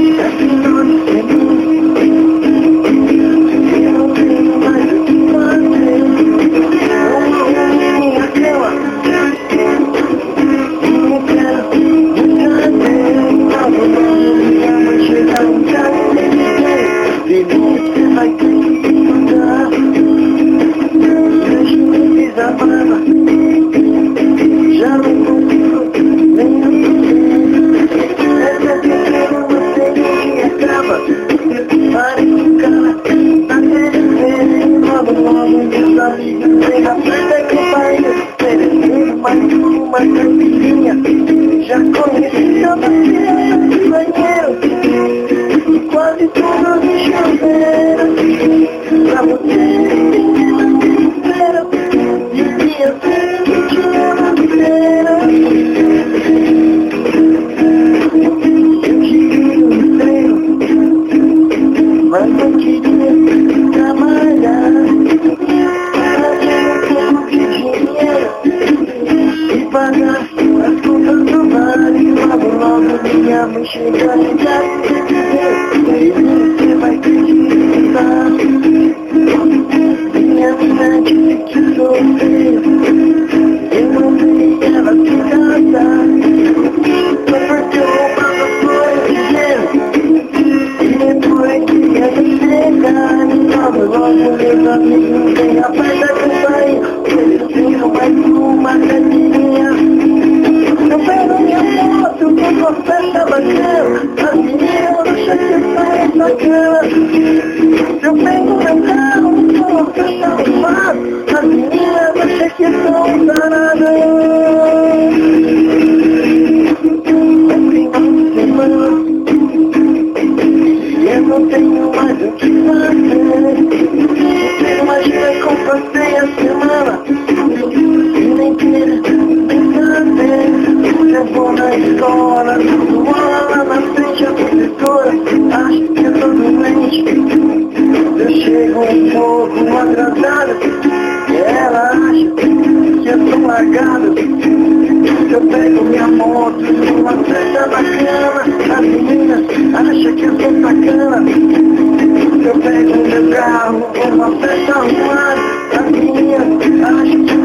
Já conheci a bandeira do banheiro, quase tudo de chuveiro. Pra você, menina, me espera, devia ser que te amo inteira. Eu queria um emprego, mas não queria trabalhar. Para ter um pouco de dinheiro e pagar as contas do bar. E logo minha mãe chega em casa e você vai acreditar. Minha mina disse que sou feio, eu não vi ela se casar. Só porque eu roubava por dinheiro e depois queria me entregar. E logo meus amigos vêm a paz da companhia, eles viram mais uma cadeirinha. Eu pego minha moto, eu vou pra festa bacana, as meninas acham que sai da cama. Eu pego meu carro, vou pra festa arrumada, as meninas acham que são danadas. É final de semana e eu não tenho mais o que fazer. Você imagina como passei a semana e nem queira nem saber. Eu vou na escola, tudo rola lá na frente, a professora acha que eu tô doente. Eu chego um pouco atrasado e ela acha que eu tô largado. Eu pego minha moto numa festa bacana, as meninas acham que eu sou sacana. Eu pego meu carro numa festa arrumada, as meninas acham que